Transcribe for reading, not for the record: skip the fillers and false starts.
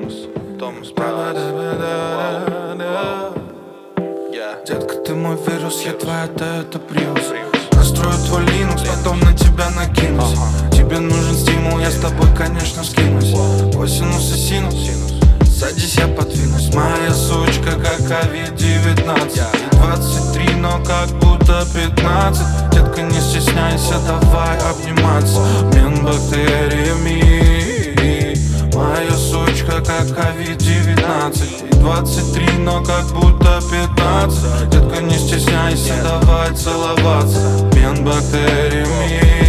Томас Прайс. Детка, ты мой вирус, я твоя Toyota Prius. Настрою твой Linux, потом на тебя накинусь. Тебе нужен стимул, я с тобой, конечно, скинусь. Косинус и синус, садись, я подвинусь. Моя сучка, как COVID-19. И 23, но как будто 15. Детка, не стесняйся, давай обниматься. Обмен бактериями. Моя сучка, как COVID-19. И 23, но как будто 15. Детка, не стесняйся, давай целоваться. Обмен бактериями.